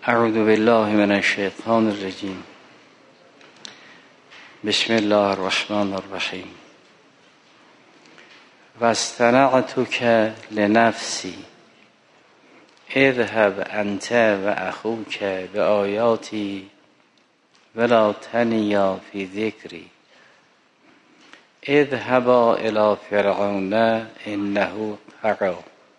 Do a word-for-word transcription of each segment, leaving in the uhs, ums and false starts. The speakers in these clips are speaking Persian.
اعوذ بالله من الشیطان الرجیم. بسم الله الرحمن الرحیم. واصطنعتک لنفسی اذهب انت و اخوک بآیاتی ولا تنیا فی ذکری اذهبا الی فرعون انه طغی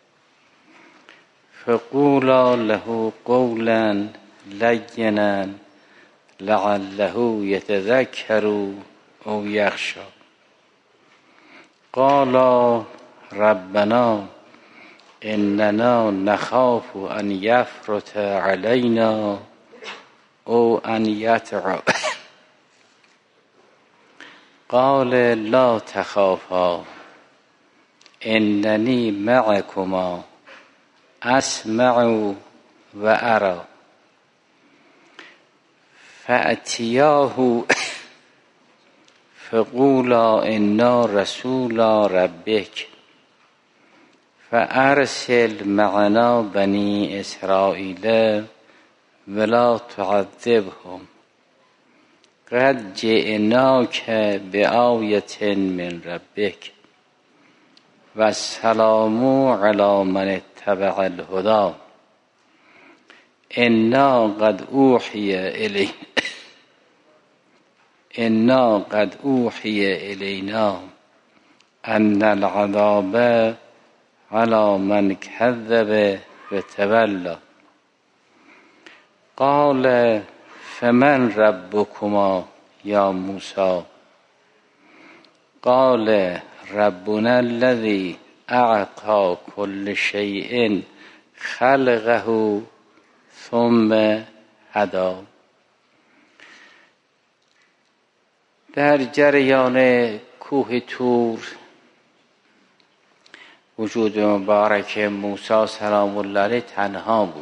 فقولا له قولا لینا لعله یتذکر او یخشی قالا ربنا اننا نخاف ان یفرط علینا او ان یطغی قال لا تخافا اننی معکما اسمع و ارى فأتیاه فقولا انا رسول ربک فارسل معنا بنی اسرائیل ولا تعذبهم قد جئناک بآیة من ربک والسلام علی من اتبع الهدی انا قد اوحی الی انا قد اوحی الینا ان العذاب علی من کذب و تولی قال فمن ربکما یا موسی قال ربنا الذی اعطی کل شیء خلقه ثم هدی. در جریان کوه طور وجود مبارک موسی سلام الله علیه تنها بود.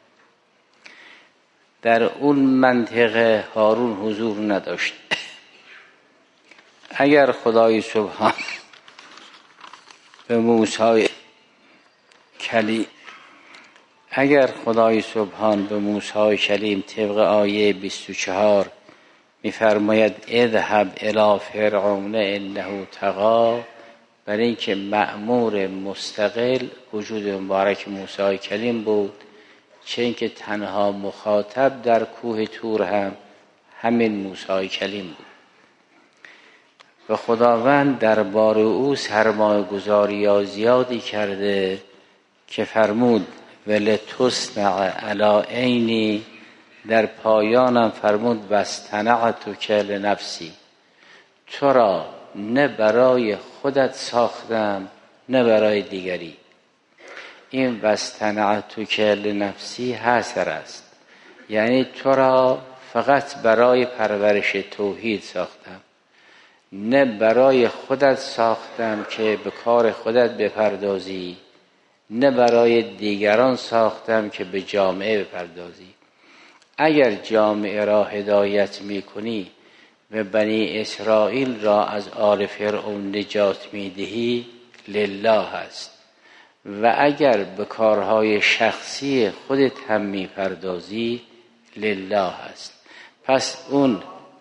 در اون منطقه هارون حضور نداشت. اگر خدای سبحان به موسی کلیم اگر خدای سبحان به موسی کلیم طبق آیه بیست و چهار می‌فرماید اذهب الی فرعون انه طغی، برای اینکه مأمور مستقل وجود مبارک موسی کلیم بود، چه اینکه تنها مخاطب در کوه طور هم همین موسی کلیم بود و خداوند دربار او سرمایه گذاری زیادی کرده که فرمود ولتصنع علی عینی، در پایانم فرمود واصطنعتک لنفسی، تو را نه برای خودت ساختم نه برای دیگری. این واصطنعتک لنفسی حصر است، یعنی تو را فقط برای پرورش توحید ساختم، نه برای خودت ساختم که به کار خودت بپردازی، نه برای دیگران ساختم که به جامعه بپردازی. اگر جامعه را هدایت میکنی و بنی اسرائیل را از آل فرعون نجات میدهی لله است، و اگر به کارهای شخصی خودت هم میپردازی لله است. پس اون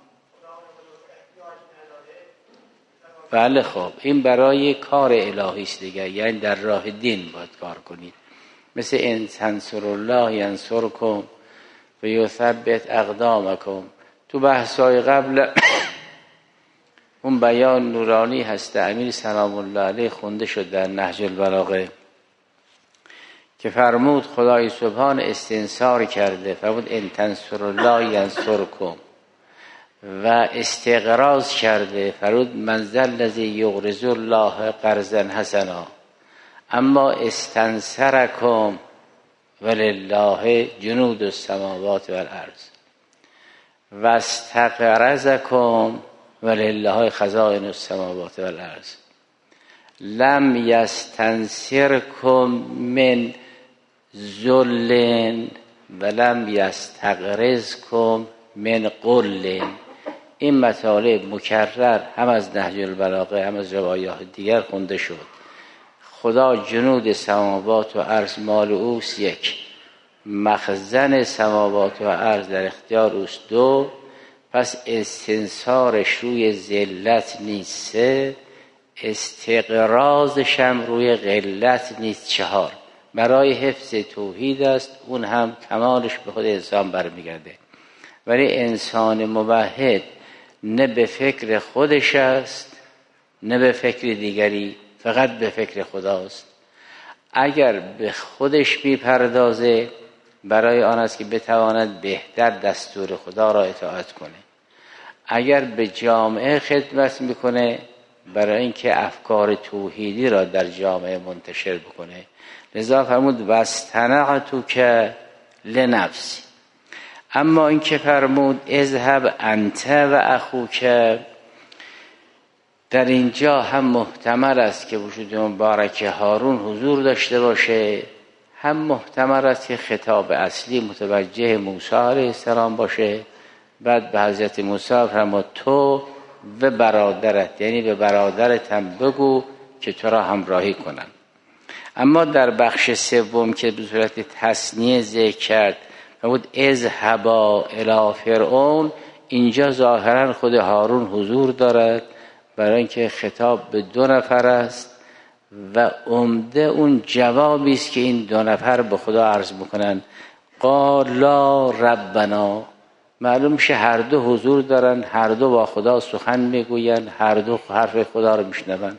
بله خب این برای کار الهی است دیگه، یعنی در راه دین باید کار کنید. مثل ان تنصروا الله ینصرکم و یثبت اقدامکم. تو بحثای قبل اون بیان نورانی هست امیر سلام الله علیه خونده شد در نهج البلاغه که فرمود خدای سبحان استنصار کرده، فرمود ان تنصروا الله ینصرکم، و استقراض کرده، فرمود من ذا الذی یقرض الله قرضا حسنا، اما استنصرکم ولله جنود السماوات والارض و استقرضکم ولله خزائن السماوات والارض لم یستنصرکم من ذل ولم یستقرضکم من قل. این مطالب مکرر هم از نهج البلاغه هم از روایات دیگر خونده شد. خدا جنود سماوات و ارض مال اوست یک، مخزن سماوات و ارض در اختیار اوست دو، پس استنصارش روی ذلت نیست سه، استقرازش هم روی قلت نیست چهار. برای حفظ توحید است، اون هم کمالش به خود انسان برمیگرده. ولی انسان موحد نه به فکر خودش است نه به فکر دیگری، فقط به فکر خداست. اگر به خودش میپردازه برای آن است که بتواند بهتر دستور خدا را اطاعت کنه. اگر به جامعه خدمت میکنه برای اینکه افکار توحیدی را در جامعه منتشر بکنه. لذا فرمود واصطنعتک که لنفسی. اما این که فرمود اذهب انت و اخوک، در اینجا هم محتمل است که وجود مبارک هارون حضور داشته باشه، هم محتمل است که خطاب اصلی متوجه موسی علیه السلام باشه. بعد به حضرت موسی فرمود تو و برادرت، یعنی به برادرت هم بگو که تو را همراهی کنن. اما در بخش سوم که به صورت تثنیه ذکر کرد فرمود اذهبا الی فرعون، اینجا ظاهرا خود هارون حضور دارد برای اینکه خطاب به دو نفر است و عمده اون جوابی است که این دو نفر به خدا عرض میکنن قالا ربنا. معلوم میشه هر دو حضور دارن، هر دو با خدا سخن میگوین، هر دو حرف خدا رو میشنون.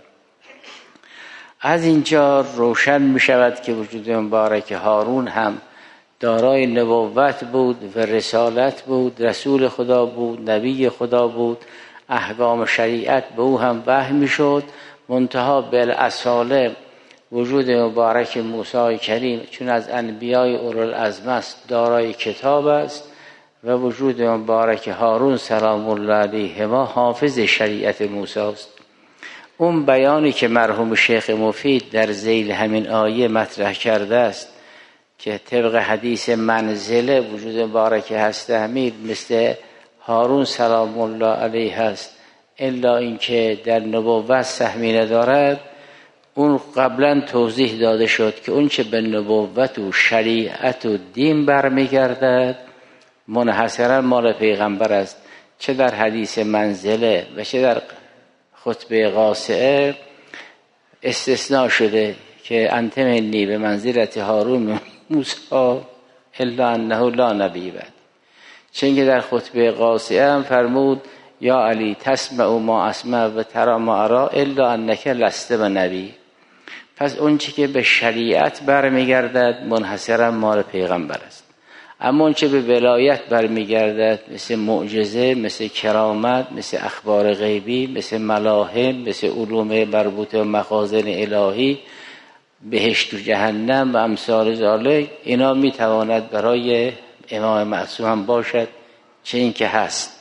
از اینجا روشن میشود که وجود مبارک هارون هم دارای نبوت بود و رسالت بود، رسول خدا بود، نبی خدا بود، احکام شریعت به او هم وحی میشد. منتها بالاصاله وجود مبارک موسی کریم چون از انبیای اولوالعزم است دارای کتاب است و وجود مبارک هارون سلام الله علیه ما حافظ شریعت موسی است. اون بیانی که مرحوم شیخ مفید در ذیل همین آیه مطرح کرده است که طبق حدیث منزله وجود مبارک هست امیر مثل هارون سلام الله علیه هست، الا اینکه در نبوت سهمی ندارد، اون قبلا توضیح داده شد که اون چه به نبوت و شریعت و دین برمیگردد منحصرا مال پیغمبر است. چه در حدیث منزله و چه در خطبه قاصعه استثناء شده که انت منی به منزلت هارون موسی الا انه لا نبی بعد. چون که در خطبه قاصعه هم فرمود یا علی تسمع ما اسمع و ترى ما ارى الا انک لست بنبی. پس اون چی که به شریعت برمیگردد منحصرا مال پیغمبر است. اما اون چه به ولایت برمیگردد مثل معجزه، مثل کرامت، مثل اخبار غیبی، مثل ملاحم، مثل علوم مربوطه و مخازن الهی، بهشت و جهنم و امثال ذالک، اینا میتواند برای امام معصوم هم باشد. چه این که هست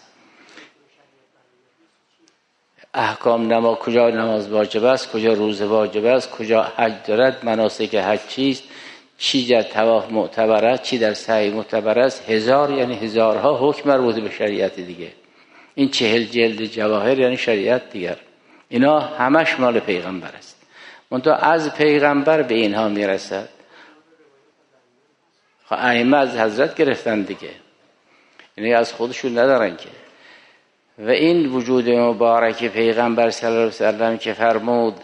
احکام نماز، کجا نماز واجب است، کجا روزه واجب است، کجا حج دارد، مناسک حج چیست، چی در طواف معتبر است، چی در سعی معتبر است. هزار یعنی هزارها حکم مربوط به شریعت دیگه. این چهل جلد جواهر یعنی شریعت دیگر. اینا همش مال پیغمبر است. منتها از پیغمبر به اینها میرسد. خب ائمه از حضرت گرفتن دیگه، یعنی از خودشون ندارن که. و این وجود مبارک پیغمبر صلی الله علیه وسلم که فرمود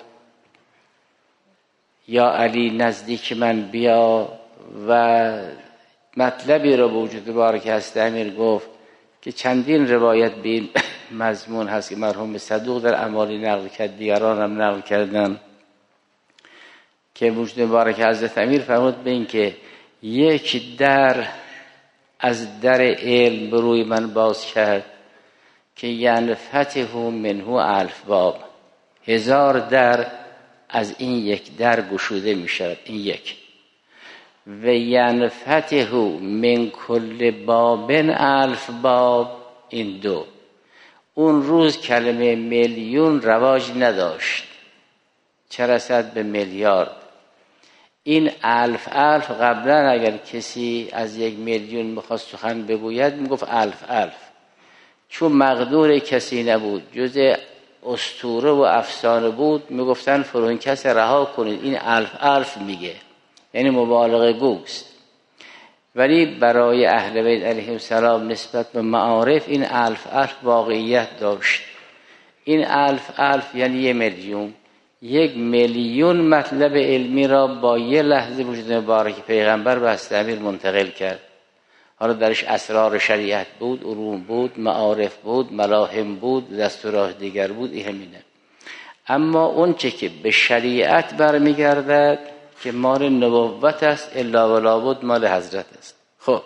یا علی نزدیک من بیا، و مطلبی را به وجود مبارک هست امیر گفت که چندین روایت به این مضمون هست که مرحوم صدوق در اعمالی نقل کرد، دیگران هم نقل کردن که وجود مبارک حضرت امیر فرمود به این که یک در از در علم به روی من باز کرد که ینفتح منه الف باب، هزار در از این یک در گشوده می شود. این یک. و ینفتح من کل باب الف باب، این دو. اون روز کلمه میلیون رواج نداشت، چه رسد به میلیارد. این الف الف قبلا اگر کسی از یک میلیون میخواست سخن بگوید میگفت الف الف، چون مقدور کسی نبود، جز اسطوره و افسانه بود، میگفتن فرون کس رها کنید، این الف الف میگه، یعنی مبالغه گوست. ولی برای اهل بیت علیهم السلام نسبت به معارف این الف الف واقعیت داشت. این الف الف یعنی یه میلیون، یک میلیون مطلب علمی را با یه لحظه وجود مبارک پیغمبر به حضرت امیر منتقل کرد. حالا درش اسرار شریعت بود، علوم بود، معارف بود، ملاهم بود، دستورات دیگر بود، این همینه. اما اون چه که به شریعت برمیگردد که مال نبوت است، الا ولا بد مال حضرت است. خب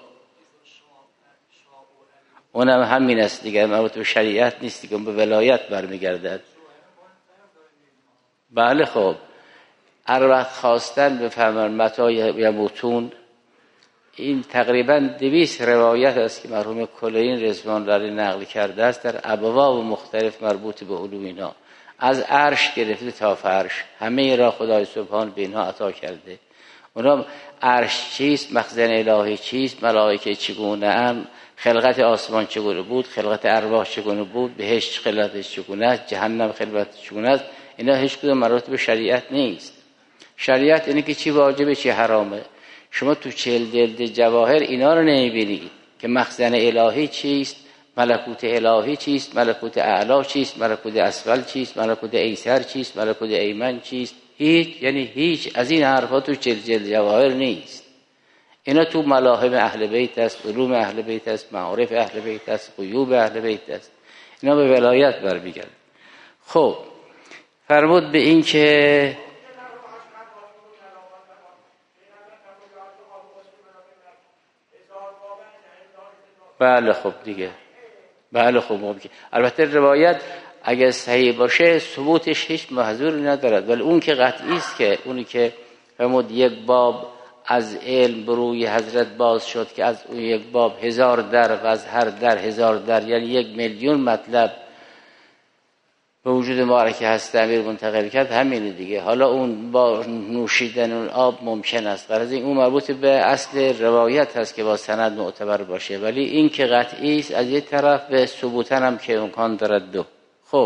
اونم همین است دیگر، مربوط به شریعت نیست دیگه، به ولایت برمیگردد. بله خب هر وقت خواستن بفهمن متى یموتون، این تقریبا دویست روایت است که مرحوم کلینی رضوان الله نقل کرده است در ابواب مختلف مربوط به علوم اینا، از عرش گرفته تا فرش، همه را خدای سبحان به اینها عطا کرده. اونا عرش چیست، مخزن الهی چیست، ملائکه چگونه اند، خلقت آسمان چگونه بود، خلقت ارواح چگونه بود، بهشت خلقتش چگونه است، جهنم خلقتش چگونه است، اینا هیچ کدوم مربوط به شریعت نیست. شریعت اینه که چی واجبه چی حرامه. شما تو چهل جلد جواهر اینا رو نمیبینید که مخزن الهی چیست، ملکوت الهی چیست، ملکوت اعلا چیست، ملکوت اسفل چیست، ملکوت ایسر چیست، ملکوت ایمن چیست. هیچ، یعنی هیچ از این حرفا تو چهل جلد جواهر نیست. اینا تو ملاهم اهل بیت است، علوم اهل بیت است، معارف اهل بیت است، غیوب اهل بیت است. اینا به ولایت برمیگرده. خب فرمود به این که بله خب دیگه، بله خب ممکن. البته روایت اگر صحیح باشه ثبوتش هیچ محذوری ندارد، ولی اون که قطعی است که اونی که فرمود یک باب از علم بروی حضرت باز شد که از اون یک باب هزار در و از هر در هزار در، یعنی یک میلیون مطلب به وجود مبارک هست امیر منتقل کرد، همینه دیگه. حالا اون با نوشیدن اون آب ممکن است، غرض این اون مربوط به اصل روایت هست که با سند معتبر باشه، ولی این که قطعی است از یک طرف به ثبوتن هم که امکان دارد دو. خب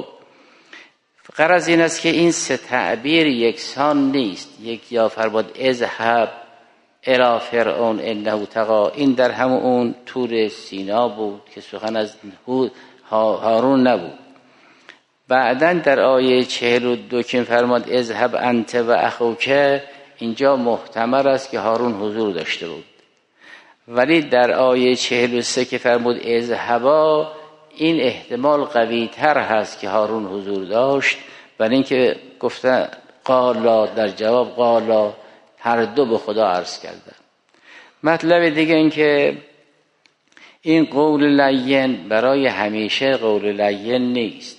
غرض این است که این سه تعبیر یکسان نیست. یک یا فرمود اذهب الی فرعون انه طغی، این در همون اون طور سینا بود که سخن از هارون نبود. بعداً در آیه چهل و دو که فرمود اذهب انت و اخوک، اینجا محتمل است که هارون حضور داشته بود، ولی در آیه چهل و سه که فرمود اذهبا، این احتمال قوی تر هست که هارون حضور داشت، ولی اینکه گفتن قالا، در جواب قالا، هر دو به خدا عرض کردن. مطلب دیگه این که این قول لین برای همیشه قول لین نیست.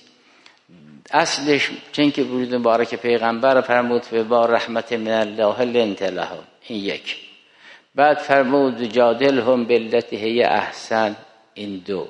اصلش چون که وجود مبارک پیغمبر فرمود و با رحمت من الله لنت لهم، این یک. بعد فرمود جادلهم بالتي هي احسن، این دو.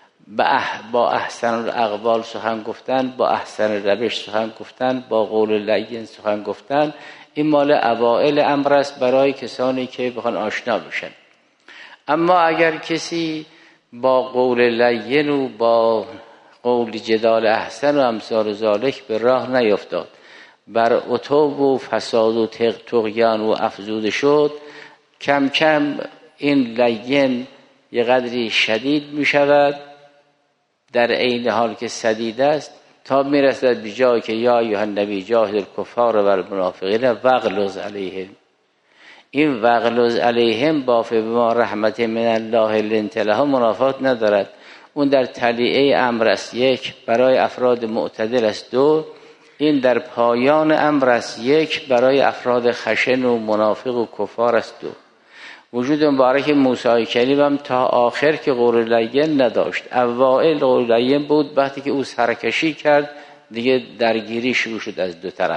با احسن الاقوال سخن گفتن، با احسن روش سخن گفتن، با قول لین سخن گفتن، این مال اوائل امر است برای کسانی که بخوان آشنا بشن. اما اگر کسی با قول لین و با قول جدال احسن و امثال ذالک به راه نیفتاد، بر عتو و فساد و طغیان و افزوده شد، کم کم این لین یه قدری شدید می شود در عین حال که سدید است، تا می رسد به جایی که یا ایها النبی جاهد الکفار و المنافقین واغلظ علیهم. این واغلظ علیهم با فبما رحمت من الله لنت لهم منافات ندارد. اون در تلیعه امر است، یک، برای افراد معتدل است، دو، این در پایان امر است، یک، برای افراد خشن و منافق و کفار است، دو. وجود مبارک موسی کلیم هم تا آخر که قول لین نداشت. اوائل قول لین بود، وقتی که او سرکشی کرد دیگه درگیری شروع شد از دو طرف.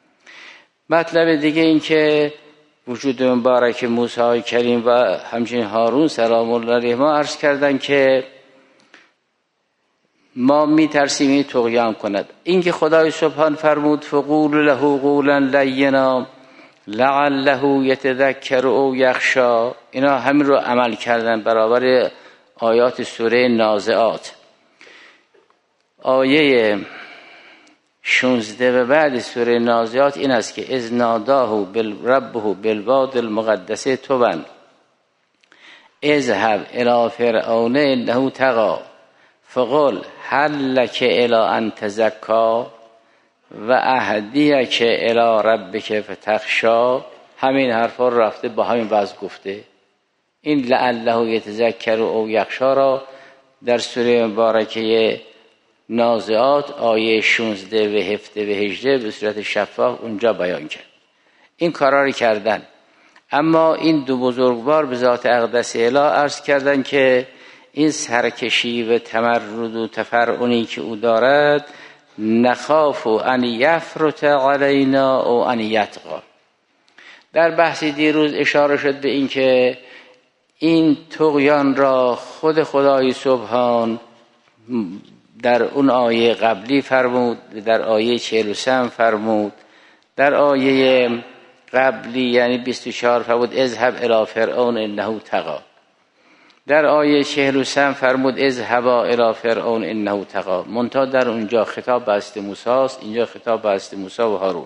مطلب دیگه این که وجود مبارک موسی کلیم و همچنین هارون سلام الله علیهما عرض کردن که ما می ترسیم این طغیان کند. این که خدای سبحان فرمود فقول له قولا لینا لعله یتذکر او یخشا، اینا همین رو عمل کردن برابر آیات سوره نازعات. آیه شانزده و بعد سوره نازعات این است که اذ ناداه ربه بالواد المقدس طوی اذهب الی فرعون انه طغی فقل هل لک الی ان تزکی و اهدیک الی ربک فتخشی. همین حرفا رو رفته با همین وضع گفته. این لعله یتذکر او یخشی را در سوره مبارکه نازعات آیه شانزده و هفده و هجده به صورت شفاف اونجا بیان کرد. این کارا رو کردن. اما این دو بزرگوار به ذات اقدس الهی عرض کردن که این سرکشی و تمرد و تفرعنی که او دارد نخاف ان یفرط علینا او ان یطغی. در بحث دیروز اشاره شد به این که این طغیان را خود خدای سبحان در اون آیه قبلی فرمود، در آیه چهل و سه فرمود، در آیه قبلی یعنی بیست و چهار فرمود اذهب الی فرعون انه طغی، در آیه چهل و سه فرمود اذهبا الی فرعون انه طغی. منتها در اونجا خطاب به حضرت موسی است، اینجا خطاب به حضرت موسی و هارون.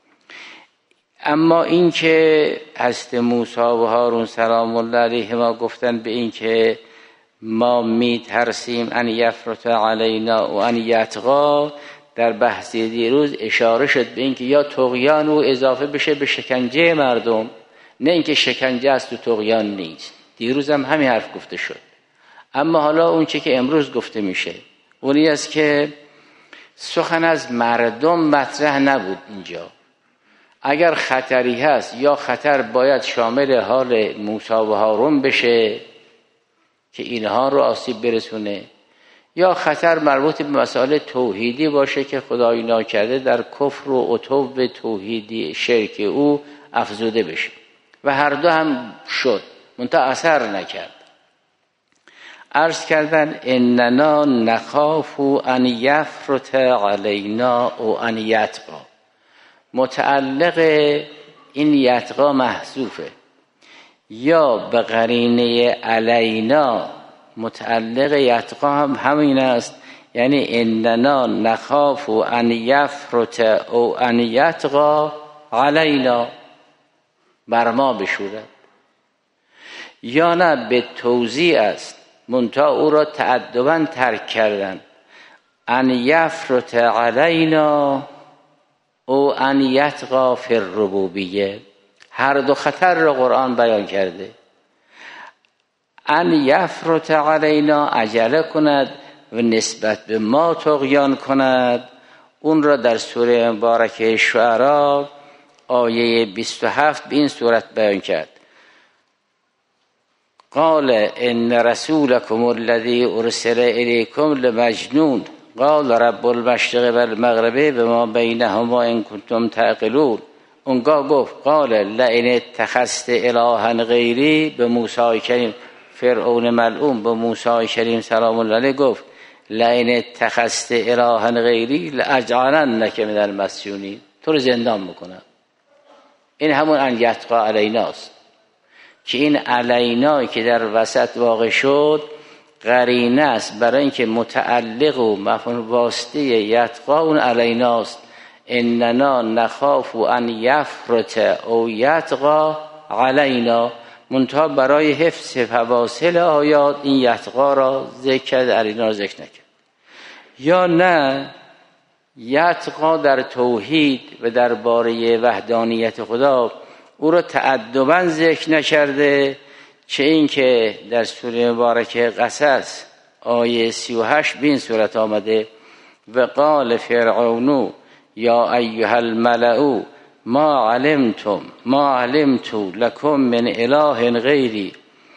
اما این که حضرت موسی و هارون سلام الله علیهما گفتن به این که ما می ترسیم ان یفرط علینا و ان یطغی، در بحث دیروز اشاره شد به این که یا طغیان او اضافه بشه به شکنجه مردم، نه اینکه شکنجه است و طغیان نیست. دیروز هم همین حرف گفته شد. اما حالا اون چه که امروز گفته میشه اونی است که سخن از مردم مطرح نبود اینجا. اگر خطری هست یا خطر باید شامل حال موسی و هارون بشه که اینها رو آسیب برسونه، یا خطر مربوط به مسائل توحیدی باشه که خدای ناکرده در کفر و عتو توحیدی شرک او افزوده بشه. و هر دو هم شد منتها اثر نکرد. عرض کردن اننا نخاف ان یفرط علینا او ان یطغی. متعلق این یطغی محذوفه، یا به قرینه علینا متعلق یطغی هم همین است، یعنی اننا نخاف ان یفرط او ان یطغی علینا، بر ما بشورد. یا نه به توزیع است منتها او را تأدباً ترک کردن، ان یفرط علینا او ان یطغی فی الربوبیه. هر دو خطر را قرآن بیان کرده. ان یفرط علینا عجله کند و نسبت به ما طغیان کند، اون را در سوره مبارکه شعراء آیه بیست و هفت به این صورت بیان کرد. قال ان رسولکم الذی ارسل الیکم لمجنون قال رب المشرق و المغرب بما بینهما ان کنتم تعقلون. اونگاه گفت قال لئن اتخذت الها غیری، به موسی کریم فرعون ملعون به موسی کریم سلام الله علیه گفت لئن اتخذت الها غیری لاجعلنک من المسجونین، تو رو زندان میکنم. این همون ان یطغی علیناست که این علینا که در وسط واقع شد قرینه است برای اینکه متعلق و مفعول واسطه یطغی اون علیناست. اننا نخاف ان یفرط او یطغی علینا، منتها برای حفظ فواصل آیات این یطغی را ذکر کرد، علینا را ذکر نکرد. یا نه یطغی در توحید و درباره وحدانیت خدا او را تأدباً ذکر نکرده، چه این که در سوره مبارکه قصص آیه سی و هشت به این صورت آمده و قال فرعون یا ایها الملأ ما علمتم ما علمت لكم من اله غیری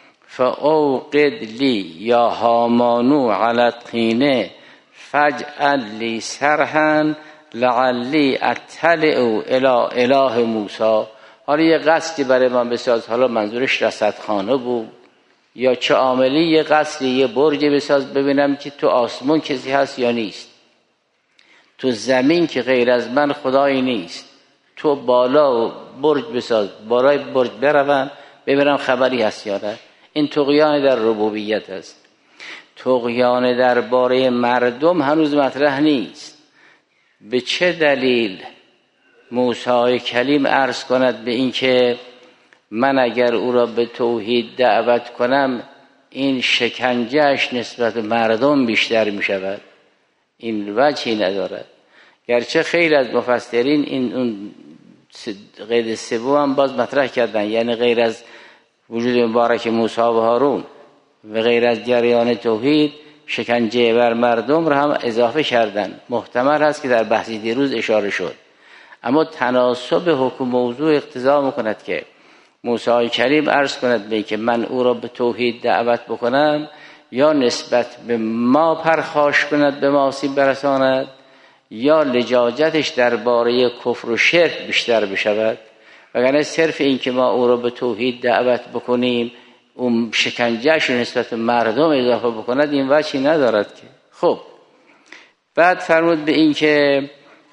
فاوقد لی یا هامان علی الطین فاجعل لی صرحا لعلی اطلع الی اله موسی. حالا یه قصدی برای من بساز، حالا منظورش رصدخانه بود یا چه عاملی، یه قصدی یه برجی بساز ببینم که تو آسمون کسی هست یا نیست، تو زمین که غیر از من خدایی نیست، تو بالا برج بساز بالای برج بروم ببینم خبری هست یا نه. این طغیان در ربوبیت است. طغیان درباره مردم هنوز مطرح نیست. به چه دلیل موسی کلیم عرض کند به این که من اگر او را به توحید دعوت کنم این شکنجهش نسبت به مردم بیشتر می شود. این وجهی ندارد. گرچه خیلی از مفسرین این اون قید سوم هم باز مطرح کردن، یعنی غیر از وجود مبارک موسی و هارون و غیر از جریان توحید شکنجه بر مردم را هم اضافه کردن. محتمل هست که در بحث دیروز اشاره شد، اما تناسب حکم موضوع اقتضا میکند که موسی کریم عرض کند به که من او را به توحید دعوت بکنم یا نسبت به ما پرخاش کند به ما آسیب برساند یا لجاجتش درباره کفر و شرک بیشتر بشود. وگرنه صرف این که ما او را به توحید دعوت بکنیم اون شکنجهش نسبت به مردم اضافه بکند این وجهی ندارد که. خب بعد فرمود به این که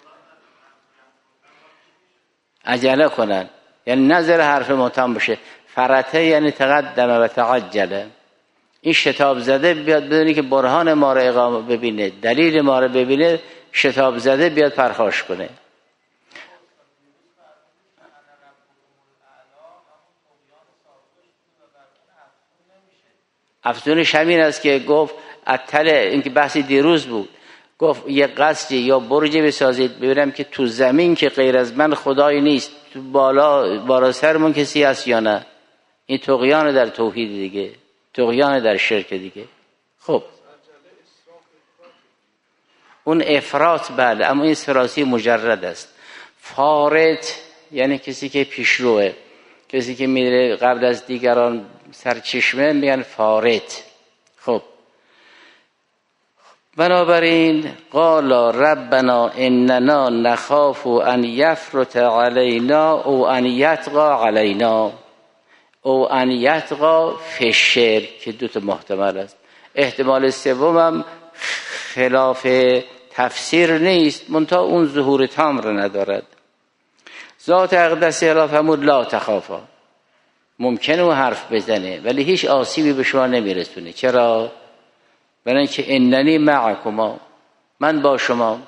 عجله کنن، یعنی نظر حرف متهم باشه. فرته یعنی تقدم و تعجله. این شتاب زده بیاد بدونی که برهان ما را اقامه ببینه، دلیل ما را ببینه، شتاب زده بیاد پرخاش کنه. افزونش همین است که گفت اتل، این که بحثی دیروز بود، گفت یه قصری یا برجی بسازید ببینم که تو زمین که غیر از من خدایی نیست، تو بالا بالا سرمون کسی هست یا نه. این طغیان در توحید دیگه، طغیان در شرک دیگه. خب اون افراط بله، اما این سراسی مجرد است. فارط یعنی کسی که پیشروه، کسی که میره قبل از دیگران سرچشمه میگن فارط. خب بنابراین قال ربنا اننا نخاف ان یفرط علینا او ان یطغى علینا او ان یطغى فی الشرک، که دو تا محتمل است. احتمال سومم خلاف تفسیر نیست، منتها اون ظهور تام را ندارد. ذات اقدس الا فرمود لا تخافا، ممکنه او حرف بزنه ولی هیچ آسیبی به شما نمیرسونه. چرا؟ برای اینکه اننی معکما، من با شما.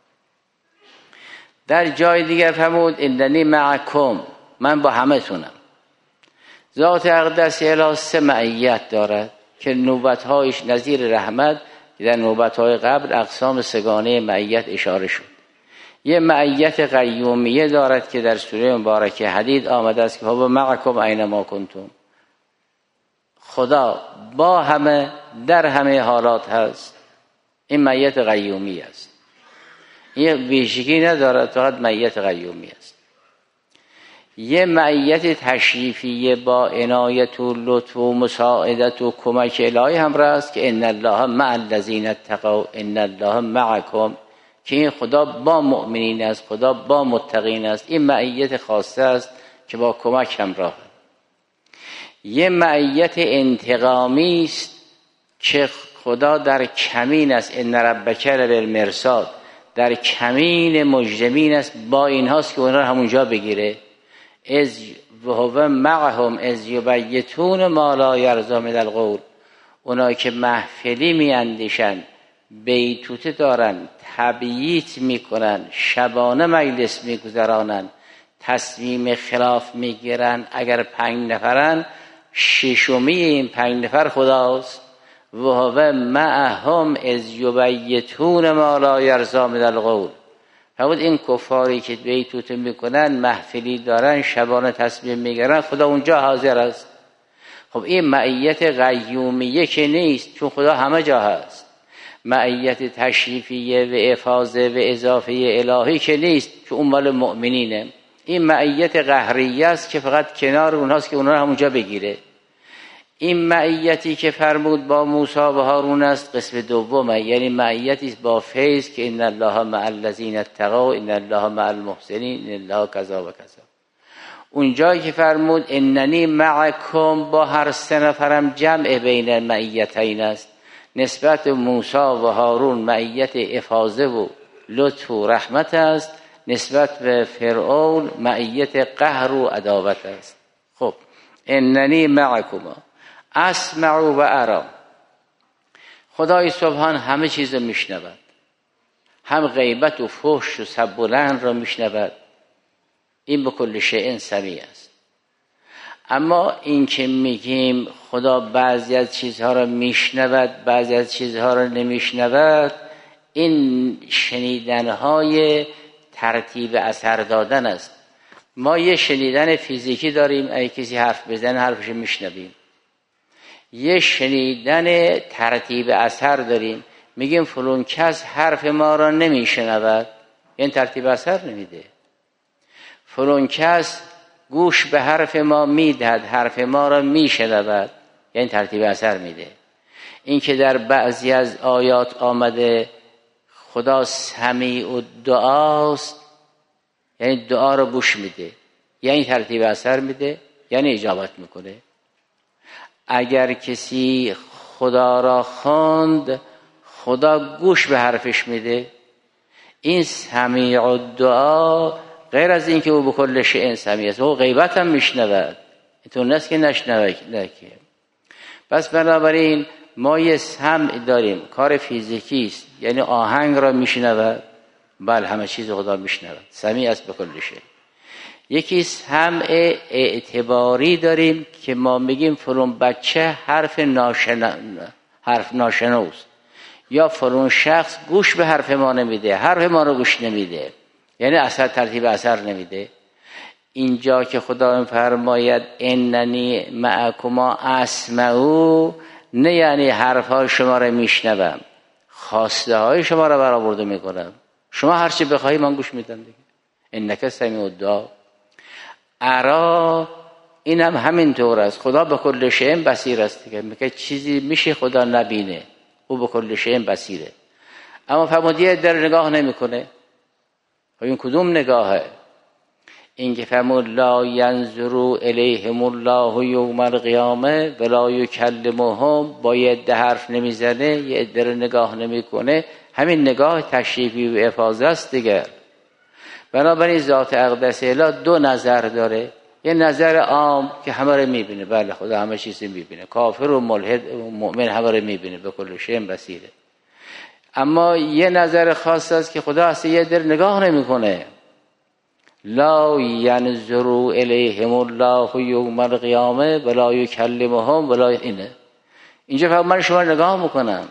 در جای دیگر فرمود اننی معکم، من با همه تونم. ذات اقدس الا سه معیت دارد که نوبت‌هایش نظیر رحمت، در نوبت‌های قبل اقسام سگانه معیت اشاره شد. یه معیت قیومیه دارد که در سوره مبارکه حدید آمده است که هو معکم اینما کنتم، خدا با همه در همه حالات هست. این معیت قیومی است، این ویژگی ندارد، فقط معیت قیومی است. یه معیت تشریفیه با عنایت و لطف و مساعدت و کمک الهی همراه است که ان الله مع الذین اتقوا ان الله معکم، که این خدا با مؤمنین است، خدا با متقین است. این معیت خاصه است که با کمک همراه. یه معیت انتقامی است که خدا در کمین است، ان ربک لبالمرصاد، در کمین مجرمین است، با اینهاست که اونها همونجا بگیره. از وهو معهم از یبیتون ما لا یرضی من القول، اونایی که محفلی میاندیشن، بیتوته دارن، تبییت میکنن، شبانه مجلس میگذرانن، تصمیم خلاف میگیرن. اگر پنج نفرن ششمی این پنج نفر خداست. وهو معهم از یبیتون ما لا یرضی من القول. همون این کفاری که بیتوته میکنن، محفلی دارن، شبانه تصمیم میگیرن، خدا اونجا حاضر است. خب این معیت قیومیه که نیست، چون خدا همه جا هست. معیت تشریفیه و افاظه و اضافه الهی که نیست، که اون مال مؤمنینه. این معیت قهریه است که فقط کنار اونهاست که اونها همونجا بگیره. این معیتی که فرمود با موسی و هارون است قسم دومه، یعنی معیتی است با فیض که ان الله مع الذین اتقوا ان الله مع المحسنین ان الله کذا و کذا. اونجایی که فرمود اننی معکم، با هر سه نفرم جمع بین معیتین است. نسبت موسی و هارون معیت افاظه و لطف و رحمت است، نسبت به فرعون معیت قهر و عداوت است. خب اننی معکما اسمع و ارا، خدای سبحان همه چیز رو میشنود، هم غیبت و فحش و سب و لعن را میشنود. این به کل شیء سمیع است. اما این که میگیم خدا بعضی از چیزها را میشنود بعضی از چیزها را نمیشنود، این شنیدنهای ترتیب اثر دادن است. ما یه شنیدن فیزیکی داریم، اگه کسی حرف بزنه حرفش میشنویم. یه شنیدن ترتیب اثر داریم، میگیم فلان کس حرف ما را نمیشنود، این ترتیب اثر نمیده. فلان کس گوش به حرف ما میدهد، حرف ما را میشنود، یعنی ترتیب اثر میده. این که در بعضی از آیات آمده خدا سمیع الدعاست، یعنی دعا را گوش میده، یعنی ترتیب اثر میده، یعنی اجابت میکنه. اگر کسی خدا را خواند، خدا گوش به حرفش میده. این سمیع الدعا غیر از این که او به کل شیء سمیع است، او غیبت هم میشنود، اینطور نیست که نشنوه. پس بنابراین ما یه سمع داریم، کار فیزیکی است، یعنی آهنگ را میشنود، بله همه چیز خدا میشنود، سمیع است به کل شیء. یکی سمع اعتباری داریم که ما میگیم فلان بچه حرف ناشنا حرف ناشنوست، یا فلان شخص گوش به حرف ما نمیده، حرف ما رو گوش نمیده، یعنی اثر ترتیب اثر نمیده. اینجا که خدا فرماید اننی معکما اسمعو، نه یعنی حرف های شما رو میشنوم، خواسته های شما رو برآورده میکنم، شما هر چی بخواهی من گوش میدم دیگه. انک سمیع الدعا. ارا، اینم همینطور است، خدا به کل شیء بصیر است دیگه. میگه چیزی میشه خدا نبینه، او به کل شیء بصیره. اما فرمودیه در نگاه نمیکنه. این کدوم نگاهه؟ این که فرمود لا ینظروا الیهم الله یوم القیامه ولا یکلمهم، با یه عده حرف نمیزنه، یه عده رو نگاه نمیکنه، همین نگاه تشریفی و افاضه است دیگه. بنابراین ذات اقدس الهی دو نظر داره. یه نظر عام که همه رو میبینه، بله خدا همه چیزی میبینه، کافر و ملحد و مؤمن همه رو میبینه، به کل شیء بصیره. اما یه نظر خاص است که خدا اصلا یه در نگاه نمیکنه. لا ینظروا الیهم الله یوم القیامه ولا یکلمهم ولا، اینه اینجا فقط من شما رو نگاه میکنم،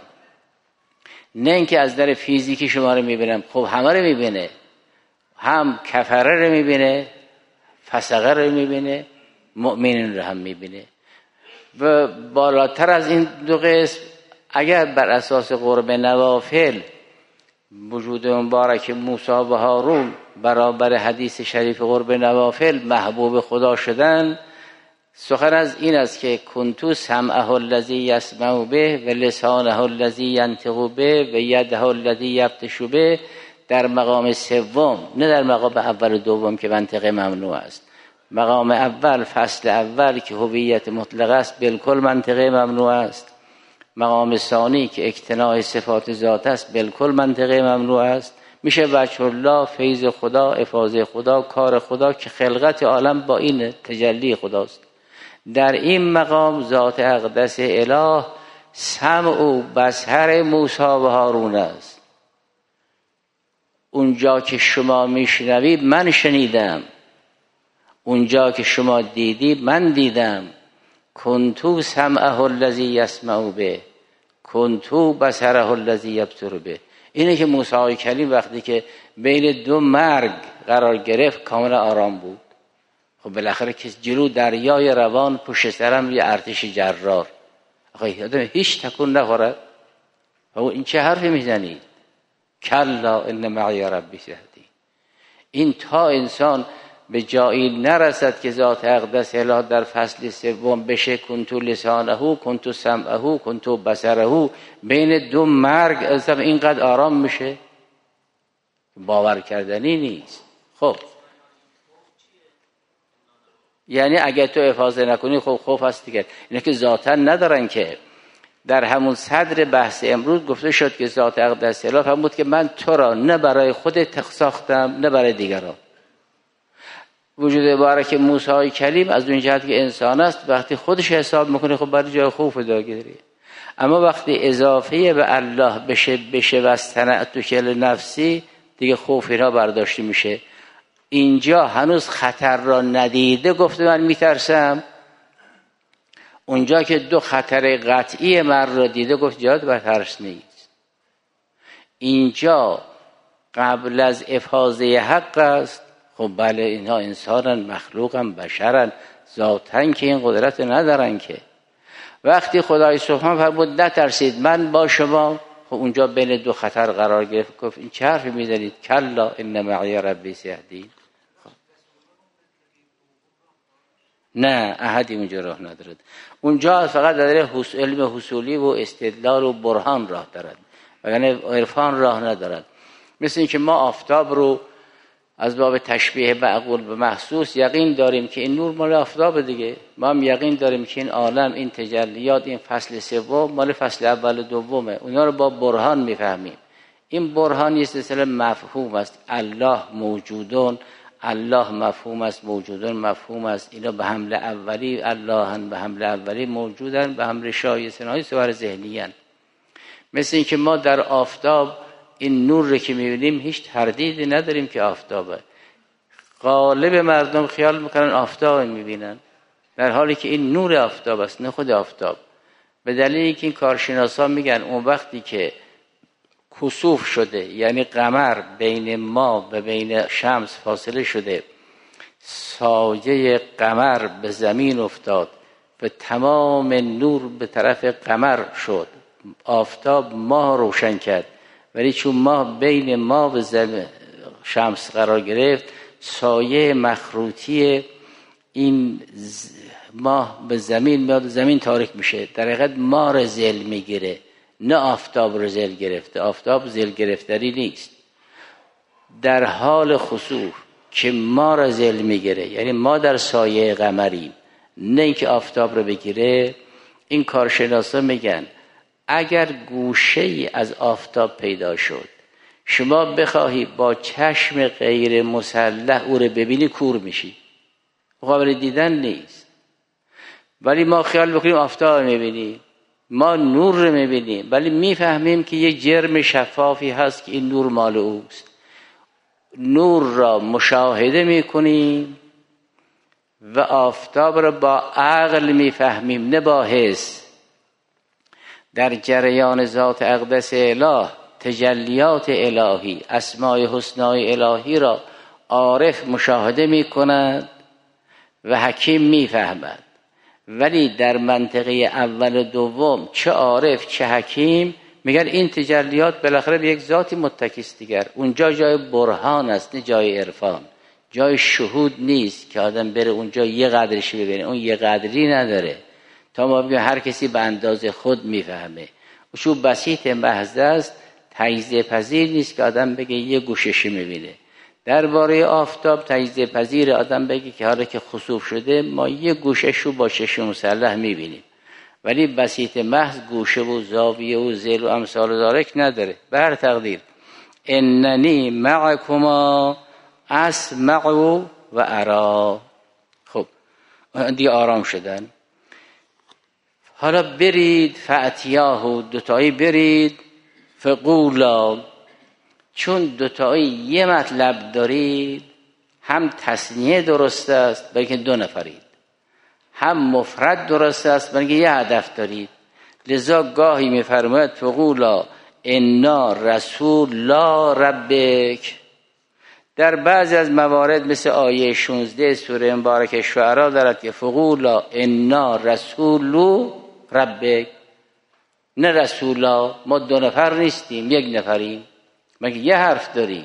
نه اینکه از در فیزیکی شما رو میبینم. خب همه رو میبینه، هم کفره رو میبینه، فسقه رو میبینه، مؤمنین رو هم میبینه. و بالاتر از این دو قسم، اگر بر اساس قرب نوافل وجود مبارک موسی و هارون برابر حدیث شریف قرب نوافل محبوب خدا شدن، سخن از این است که کنتو سمعه الذی یسمع به و لسانه الذی ینطق به و یده الذی یبطش به، در مقام سوم، نه در مقام اول و دوم که منطقه ممنوع است. مقام اول، فصل اول که هویت مطلق است، بالکل منطقه ممنوع است. مقام ثانی که اقتناع صفات ذات است، بالکل منطقه ممنوع است. میشه وجه الله، فیض خدا، افاضه خدا، کار خدا که خلقت عالم با این تجلی خداست. در این مقام ذات اقدس اله سمع و بصر موسی و هارون است. اونجا که شما میشنوید من شنیدم، اونجا که شما دیدید من دیدم. کنتو سمعه الذی یسمع به، کنتو بصره الذی یبصر به. اینه که موسی کلیم وقتی که بین دو مرگ قرار گرفت کاملا آرام بود. خب بالاخره که جلو دریای روان، پشت سرم یه ارتش جرار، آخه آدم هیچ تکون نخورد. و این چه حرفی میزنید؟ کلا ان معی ربی سیهدین. این تا انسان به جایی نرسد که ذات اقدس اله در فصل سوم بشه کنتو لسانه، کنتو سمعه، کنتو بصره، بین دو مرگ از اینقدر آرام میشه، باور کردنی نیست. خب یعنی اگه تو افاضه نکنی خب خوف هست دیگه. اینه که ذاتا ندارن که در همون صدر بحث امروز گفته شد که ذات اقدس اله فرمود که من تو را نه برای خودت ساختم نه برای دیگران. وجود مبارک موسی کلیم از اون جهت که انسان است، وقتی خودش حساب میکنه خب برای جای خوف داگیری. اما وقتی اضافه به الله بشه بشه واستنعت کل نفسی، دیگه خوف اینا برداشته میشه. اینجا هنوز خطر را ندیده گفته من میترسم، اونجا که دو خطر قطعی مرد را دیده گفت جهاد بر ترس نیست. اینجا قبل از افاضه حق است. خب بله اینها انسانن، مخلوقن، بشرن، ذاتن که این قدرت ندارن که. وقتی خدای سبحان فرمود نترسید من با شما، خب اونجا بین دو خطر قرار گرفت. گفت این چه حرفی میزنید؟ کلا ان معی ربی سیهدین. نه احدی اونجا راه ندارد. اونجا فقط داره علم حصولی و استدلال و برهان راه دارد، یعنی عرفان راه ندارد. مثل اینکه ما آفتاب رو از باب تشبیه معقول به محسوس یقین داریم که این نور مال آفتاب دیگه. ما هم یقین داریم که این عالم، این تجلیات، این فصل سوم مال فصل اول و دومه. اونا رو با برهان میفهمیم. این برهان یه سلسله مفهوم است. الله موجودون، الله مفهوم است، موجودون مفهوم است. اینا به حمل اولی اللهن، به حمل اولی موجودن، به حمل شایستنهای صور ذهنیان. مثل اینکه ما در آفتاب این نور رو که میبینیم هیچ تردیدی نداریم که آفتابه. غالب مردم خیال میکنن آفتاب میبینن، در حالی که این نور آفتاب است نه خود آفتاب. به دلیل اینکه این کارشناسا میگن اون وقتی که کسوف شده، یعنی قمر بین ما و بین شمس فاصله شده، سایه قمر به زمین افتاد و تمام نور به طرف قمر شد، آفتاب ماه روشن کرد، ولی چون ماه بین ما و شمس قرار گرفت، سایه مخروطی این ماه به زمین میاد، زمین تاریک میشه. در حقیقت ماه را ذل میگیره، نه آفتاب را ذل گرفته. آفتاب ذل گرفتری نیست. در حال خسوف که ما را ذل میگیره، یعنی ما در سایه قمریم، نه اینکه آفتاب را بگیره. این کارشناسا میگن اگر گوشه ای از آفتاب پیدا شد، شما بخواهی با چشم غیر مسلح او رو ببینی، کور میشی، قابل دیدن نیست. ولی ما خیال بکنیم آفتاب میبینیم، ما نور رو میبینیم، ولی میفهمیم که یک جرم شفافی هست که این نور مال اوست. نور را مشاهده میکنیم و آفتاب را با عقل میفهمیم، نه با حس. در جریان ذات اقدس اله، تجلیات الهی، اسماء حسنای الهی را عارف مشاهده میکند و حکیم میفهمد. ولی در منطقه اول و دوم چه عارف چه حکیم میگن این تجلیات بالاخره به یک ذاتی متکیست دیگر. اونجا جای برهان است نه جای عرفان، جای شهود نیست که آدم بره اونجا یه قدرشی ببینه. اون یه قدری نداره تا ما بگیم هر کسی به اندازه خود میفهمه. چون بسیط محض است، تجزیه پذیر نیست که آدم بگه یه گوششی میبینه. درباره آفتاب تجزیه پذیر آدم بگه که حالا که خسوف شده ما یه گوشش رو با چشم مسلح میبینیم، ولی بسیط محض گوشه و زاویه و ذیل و امثال ذالک نداره. به هر تقدیر اننی معکما اسمع و ارا. خب دیگه آرام شدن. حالا برید فاتیاه، دوتایی برید، فقولا، چون دوتایی یه مطلب دارید، هم تثنیه درست است بلکه دو نفرید، هم مفرد درست است بلکه یه هدف دارید. لذا گاهی میفرماید فقولا انا رسول لا ربک. در بعضی از موارد مثل آیه شانزده سوره مبارکه شعراء دارد که فقولا انا رسول ربک، نه رسولا. ما دو نفر نیستیم، یک نفریم، مگه یه حرف داریم.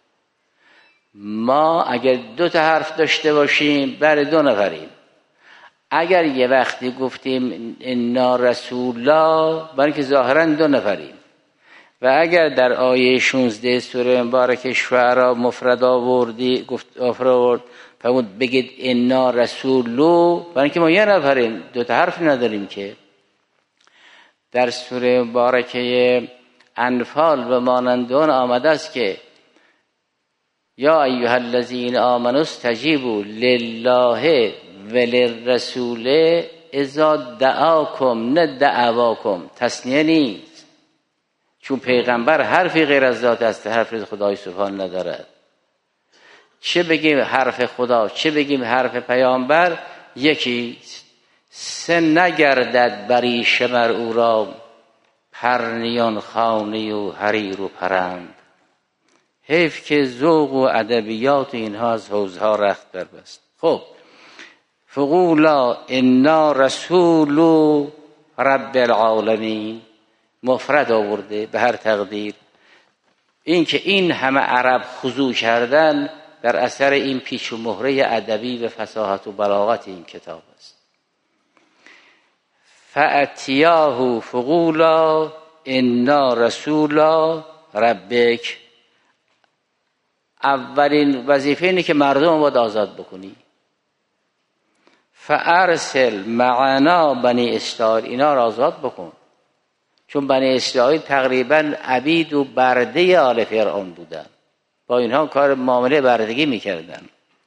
ما اگر دو تا حرف داشته باشیم برای دو نفریم. اگر یه وقتی گفتیم انا رسولا برای که ظاهرا دو نفریم، و اگر در آیه شانزده سوره مبارکه شعراء مفرد آوردی گفت آورد فرمود بگید انا رسولو، برای که ما یه نفریم، دو تا حرف نداریم که. در سوره مبارکه انفال و مانندون آمده است که یا ایها الذین آمنوا استجیبوا لله وللرسول اذا دعاکم، نه دعواکم. تثنیه نیست، چون پیغمبر حرفی غیر از ذات است، حرف خدای سبحان ندارد. چه بگیم حرف خدا چه بگیم حرف پیامبر یکیست. سه نگردد بری شمر او را پرنیان خانه و حریر و پرند. حیف که ذوق و ادبیات اینها از حوزها رخت بربست. خب فقولا انا رسول رب العالمین مفرد آورده به هر تقدیر. این که این همه عرب خضوع کردن در اثر این پیچ و مهره ادبی و فصاحت و بلاغت این کتاب است. فاتیاه فقولا انا رسول ربک. اولین وظیفه اینه که مردم باید آزاد بکنی. فارسل معنا بنی اسرائیل، اینا را آزاد بکن، چون بنی اسرائیل تقریبا عبید و برده آل فرعون بودن، با اینها کار معامله بردگی میکردن.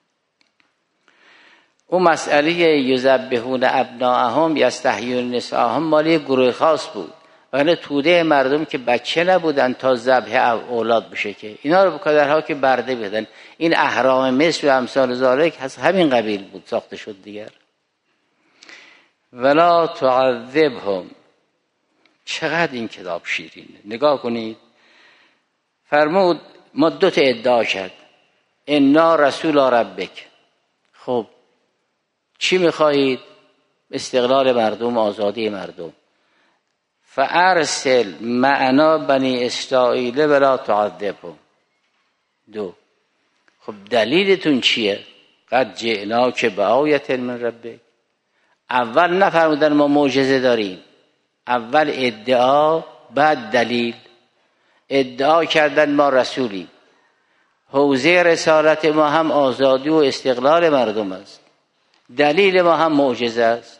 اون مسئله یذبحون ابناءهم یستحیون نساءهم مالی گروه خاص بود، ولی توده مردم که بچه نبودن تا ذبح اولاد بشه که اینا رو بکدرها که برده بدن. این اهرام مصر و امثال ذالک از همین قبیل بود، ساخته شد دیگر. ولا تعذبهم. چقدر این کتاب شیرینه، نگاه کنید. فرمود ما دو تا ادعا کرد، انا رسول ربک. خب چی میخواهید؟ استقلال مردم، آزادی مردم. فارسل معنا بنی اسرائیل ولا تعذبهم. دو. خب دلیلتون چیه؟ قد جئناک بآیة من ربک. اول نفرمودن ما معجزه داریم، اول ادعا بعد دلیل. ادعا کردن ما رسولیم، حوزه رسالت ما هم آزادی و استقلال مردم است، دلیل ما هم معجزه است.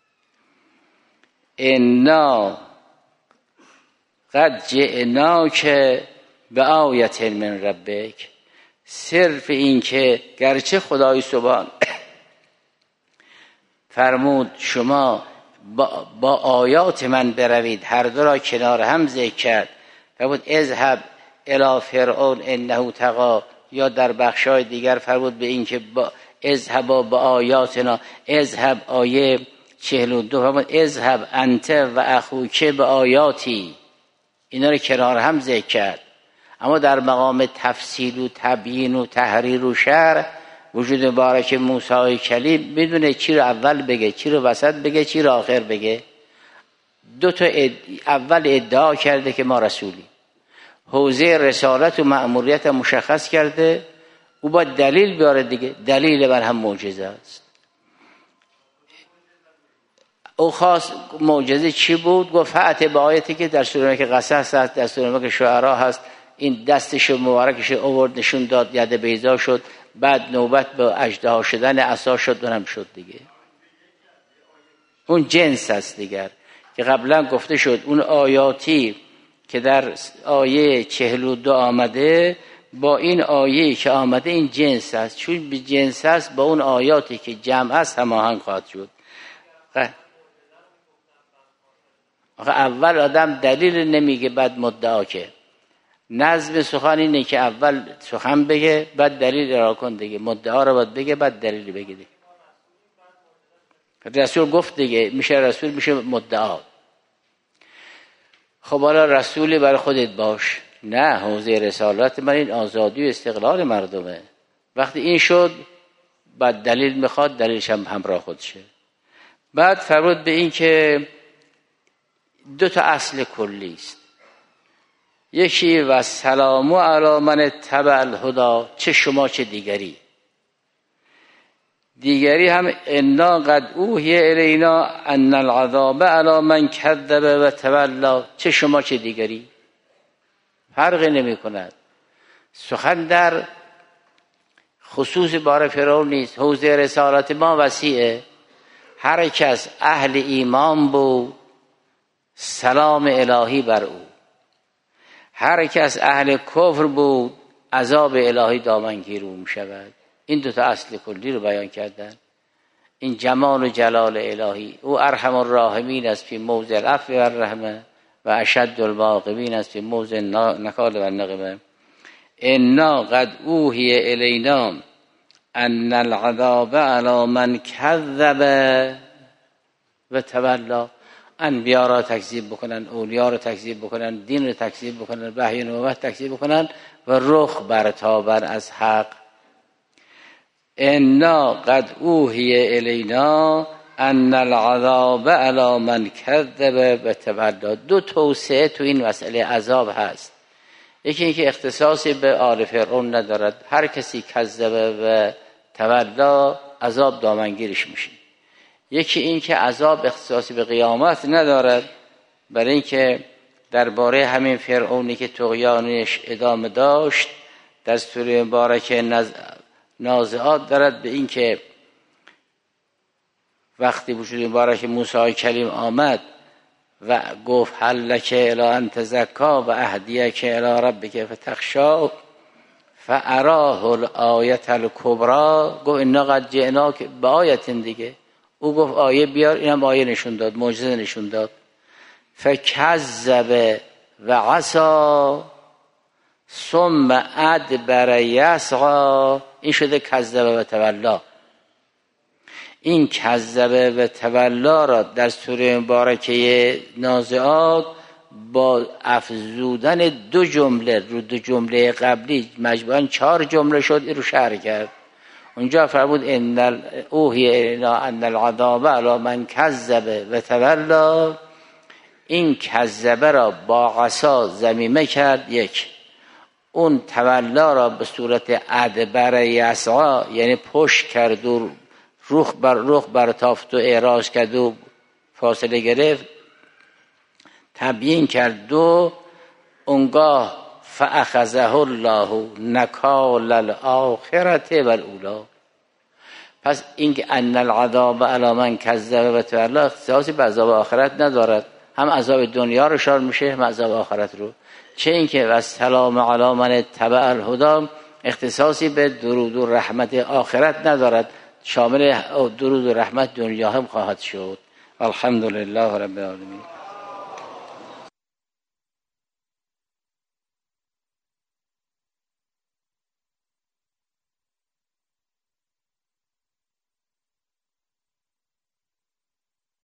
انا قد جئناک بآیة من ربک. صرف این که گرچه خدای سبحان فرمود شما با, با آیات من بروید، هر دو را کنار هم ذکر کرد. فرمود اذهب الی فرعون انه طغی، یا در بخشای دیگر فرمود به این که با اذهب با آیاتنا. اذهب آیه چهل و دو فرمود اذهب انت و اخوک به آیاتی. اینا رو کنار هم ذکر کرد، اما در مقام تفصیل و تبیین و تحریر و شرح وجود مبارک موسی کلیم بدونه چی رو اول بگه، چی رو وسط بگه، چی رو آخر بگه. دو تا اد... اول ادعا کرده که ما رسولیم، حوزه رسالت و مأموریت مشخص کرده، او باید دلیل بیاره دیگه. دلیل من هم معجزه است. او خاص معجزه چی بود؟ گفت فأت به آیتی که در سوره که قصص هست، در سوره که شعرا هست. این دستش مبارکش آورد نشون داد، ید بیضا شد، بعد نوبت به اژدها شدن عصا شد، اونم شد دیگه. اون جنس است دیگر که قبلا گفته شد. اون آیاتی که در آیه چهل و دو آمده با این آیه که آمده این جنس است، چون به جنس است با اون آیاتی که جمع است هماهنگ خواهد شد. آخه اول آدم دلیل نمیگه بعد مدعا که. نظم سخن اینه که اول سخن بگه بعد دلیل ارائه کن دیگه. مدعا رو باید بگه بعد دلیل بگه دیگه. رسول گفت دیگه، میشه رسول میشه مدعا. خب حالا رسولی برای خودت باش. نه، حوزه رسالت من این آزادی و استقلال مردمه. وقتی این شد بعد دلیل میخواد، دلیلش هم همراه خودشه. بعد فرمود به این که دو تا اصل کلی است. یکی و سلام علی من اتبع الهدی، چه شما چه دیگری. دیگری هم انا قد اوحی الینا ان العذاب علی من کذب و تولی، چه شما چه دیگری. فرقی نمی کند. سخن در خصوص بار فرعون نیست. حوزه رسالت ما وسیعه. هر کس اهل ایمان بود سلام الهی بر او، هر کس اهل کفر بود عذاب الهی دامنگیر او می شود. این دو تا اصل کلی رو بیان کردن. این جمال و جلال الهی. او ارحم الراحمین است فی موضع العفو و الرحمه و اشد العاقبین است فی موضع نکال و النقمه. انا قد اوحی الینا ان العذاب علی من کذب و تولا، انبیا را تکذیب بکنن، اولیا را تکذیب بکنن، دین را تکذیب بکنن، وحی نبوت تکذیب بکنن و رخ برتابن از حق. انا قد اوحی الینا ان العذاب علی من کذب و تولا. دو توسعه تو این مسئله عذاب هست. یکی اینکه اختصاصی به آل فرعون ندارد، هر کسی کذب و تولا عذاب دامنگیرش میشه. یکی این که عذاب اختصاصی به قیامت ندارد، برای اینکه درباره همین فرعونی که طغیانش ادامه داشت در سوره مبارکه نز... نازعات دارد به این که وقتی وجود مبارک موسی کلیم آمد و گفت هل لک الی ان تزکا و اهدیک الی ربک فتخشا فاراه الآیة الکبری، گفت انا قد جئناک بآیة دیگه. او گفت آیه بیار، اینم آیه نشون داد، معجزه نشون داد. فکذب و عصا ثم ادبر یسعی، این شده کذب و تولا. این کذب و تولا را در سوره مبارکه نازعات با افزودن دو جمله رو دو جمله قبلی مجموعاً چهار جمله شد، این رو شرح کرد. اونجا فرمود ان اوحی الینا ان العذاب علی من کذب و تولا. این کذبه را با عصا ذمیمه کرد یک، اون تولا را به صورت ادبر یسعی یعنی پشت کرد و رخ بر رخ برتافت و اعراض کرد و فاصله گرفت تبیین کرد. دو اونگاه فاخذه الله نکال الاخرة و الاولی. پس اینکه ان العذاب علی من کذب و تولا اختصاصی به عذاب آخرت ندارد، هم عذاب دنیا رو شامل میشه هم عذاب آخرت رو. چه اینکه و السلام علی من اتبع الهدی اختصاصی به درود و رحمت آخرت ندارد، شامل درود و رحمت دنیا هم خواهد شد. الحمدلله رب العالمین.